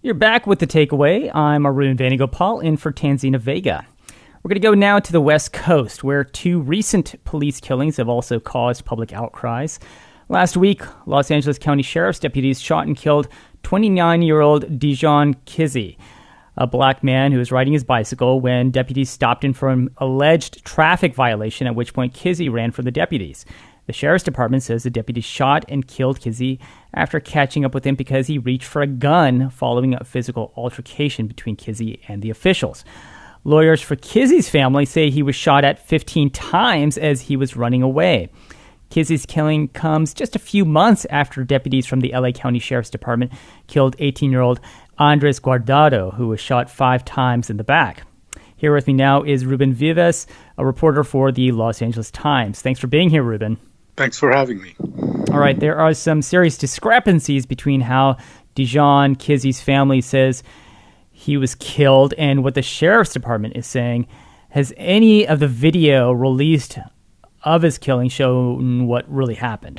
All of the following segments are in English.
You're back with The Takeaway. I'm Arun Venugopal in for Tanzina Vega. We're going to go now to the West Coast, where two recent police killings have also caused public outcries. Last week, Los Angeles County Sheriff's deputies shot and killed 29-year-old Dijon Kizzee, a black man who was riding his bicycle when deputies stopped him for an alleged traffic violation, at which point Kizzee ran from the deputies. The Sheriff's Department says the deputy shot and killed Kizzee after catching up with him because he reached for a gun following a physical altercation between Kizzee and the officials. Lawyers for Kizzee's family say he was shot at 15 times as he was running away. Kizzee's killing comes just a few months after deputies from the LA County Sheriff's Department killed 18-year-old Andres Guardado, who was shot 5 times in the back. Here with me now is Ruben Vives, a reporter for the Los Angeles Times. Thanks for being here, Ruben. Thanks for having me. All right, there are some serious discrepancies between how Dijon Kizzee's family says he was killed and what the Sheriff's Department is saying. Has any of the video released of his killing shown what really happened?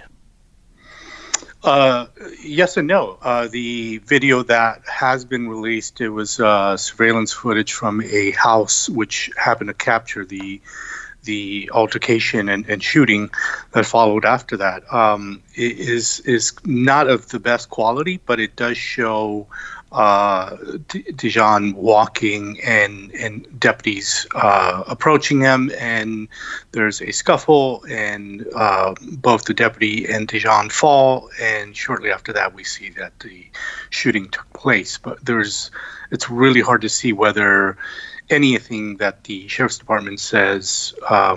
Yes and no. The video that has been released, it was surveillance footage from a house which happened to capture the altercation and shooting that followed after that. It is not of the best quality, but it does show Dijon walking and deputies approaching him, and there's a scuffle, and both the deputy and Dijon fall, and shortly after that we see that the shooting took place. But it's really hard to see whether anything that the Sheriff's Department says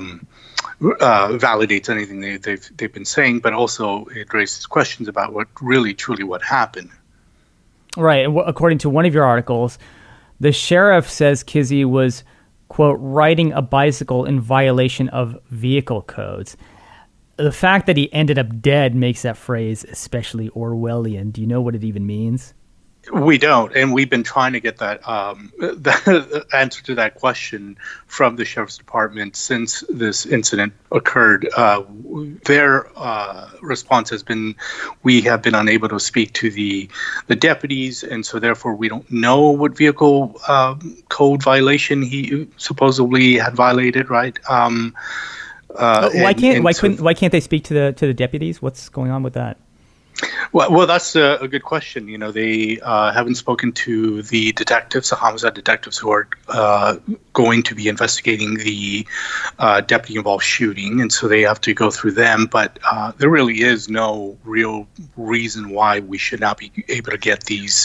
validates anything they've been saying, but also it raises questions about what really truly what happened. Right. According to one of your articles, the sheriff says Kizzee was, quote, riding a bicycle in violation of vehicle codes. The fact that he ended up dead makes that phrase especially Orwellian. Do you know what it even means? We don't, and we've been trying to get that the answer to that question from the Sheriff's Department since this incident occurred. Their response has been, we have been unable to speak to the deputies, and so therefore we don't know what vehicle code violation he supposedly had violated. Right? Why can't they speak to the deputies? What's going on with that? Well, that's a good question. You know, they haven't spoken to the detectives, the homicide detectives who are going to be investigating the deputy-involved shooting, and so they have to go through them. But there really is no real reason why we should not be able to get these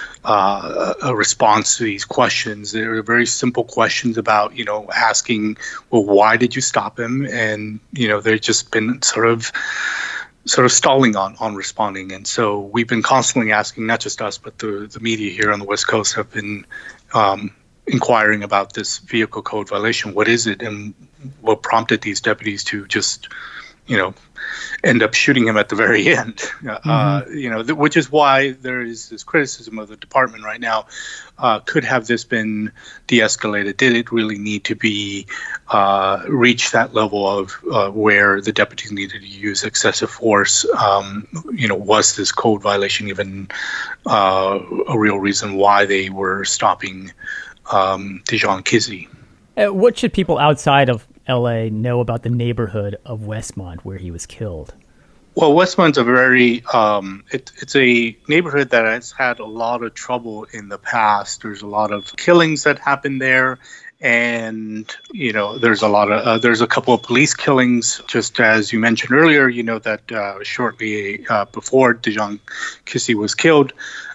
a response to these questions. They're very simple questions about, asking, well, why did you stop him? And, they've just been sort of stalling on responding. And so we've been constantly asking, not just us, but the media here on the West Coast have been inquiring about this vehicle code violation. What is it? And what prompted these deputies to just, end up shooting him at the very end? Which is why there is this criticism of the department right now. Could have this been de-escalated? Did it really need to be reach that level of where the deputies needed to use excessive force? Was this code violation even a real reason why they were stopping Dijon Kizzee? What should people outside of LA know about the neighborhood of Westmont where he was killed? Well, Westmont's a very it's a neighborhood that has had a lot of trouble in the past. There's a lot of killings that happened there, and there's a couple of police killings, just as you mentioned earlier. That shortly before Dijon Kizzee was killed,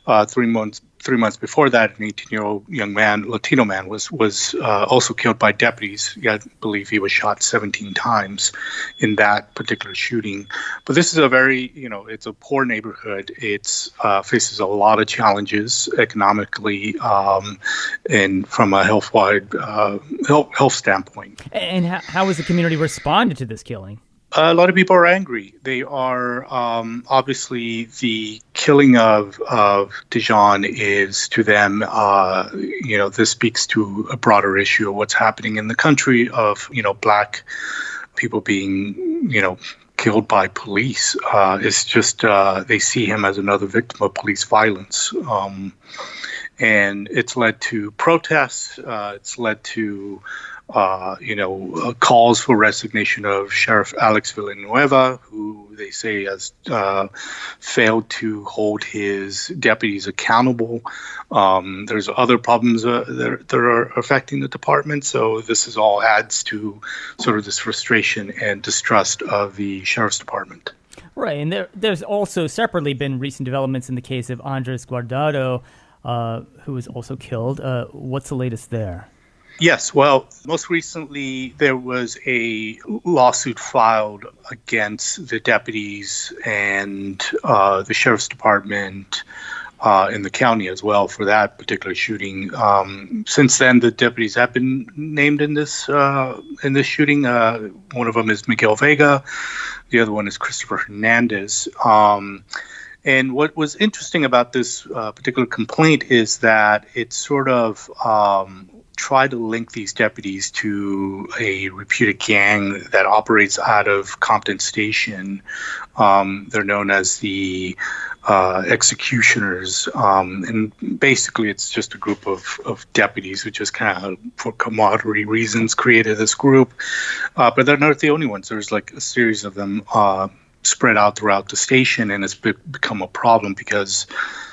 3 months before that, an 18-year-old Latino man, was also killed by deputies. I believe he was shot 17 times in that particular shooting. But this is a very, it's a poor neighborhood. It faces a lot of challenges economically and from a health standpoint. And how has the community responded to this killing? A lot of people are angry. They are obviously the killing of Dijon is to them, this speaks to a broader issue of what's happening in the country of, Black people being, killed by police. It's just they see him as another victim of police violence. And it's led to protests. It's led to calls for resignation of Sheriff Alex Villanueva, who they say has failed to hold his deputies accountable. There's other problems that are affecting the department. So this all adds to sort of this frustration and distrust of the sheriff's department. Right, and there's also separately been recent developments in the case of Andres Guardado, who was also killed. What's the latest there? Yes, well, most recently there was a lawsuit filed against the deputies and the sheriff's department in the county as well for that particular shooting. Since then, the deputies have been named in this shooting. One of them is Miguel Vega. The other one is Christopher Hernandez. And what was interesting about this particular complaint is that it sort of tried to link these deputies to a reputed gang that operates out of Compton Station. They're known as the Executioners. And basically, it's just a group of deputies who just kind of, for camaraderie reasons, created this group. But they're not the only ones. There's like a series of them spread out throughout the station, and it's become a problem because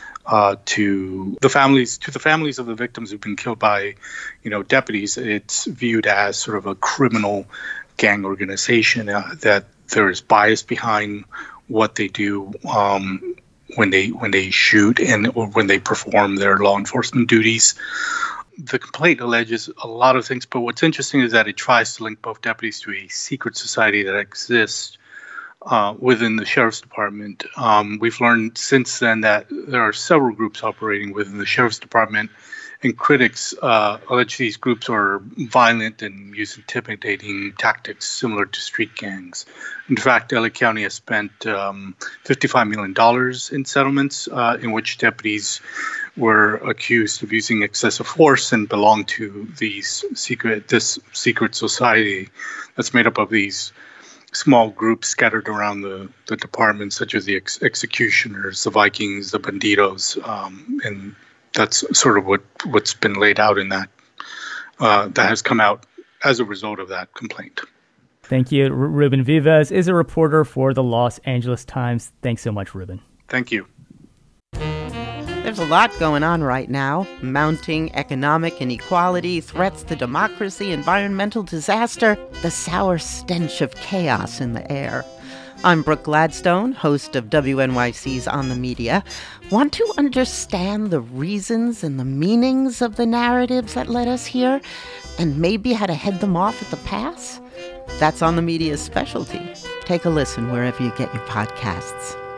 to the families of the victims who've been killed by, deputies, it's viewed as sort of a criminal gang organization, that there is bias behind what they do when they shoot or when they perform their law enforcement duties. The complaint alleges a lot of things, but what's interesting is that it tries to link both deputies to a secret society that exists within the sheriff's department. We've learned since then that there are several groups operating within the sheriff's department, and critics allege these groups are violent and use intimidating tactics similar to street gangs. In fact, LA County has spent $55 million in settlements in which deputies were accused of using excessive force and belong to this secret society that's made up of these small groups scattered around the department, such as the Executioners, the Vikings, the Bandidos, and that's sort of what's been laid out in that has come out as a result of that complaint. Thank you. Ruben Vives is a reporter for the Los Angeles Times. Thanks so much, Ruben. Thank you. There's a lot going on right now. Mounting economic inequality, threats to democracy, environmental disaster, the sour stench of chaos in the air. I'm Brooke Gladstone, host of WNYC's On the Media. Want to understand the reasons and the meanings of the narratives that led us here, and maybe how to head them off at the pass? That's On the Media's specialty. Take a listen wherever you get your podcasts.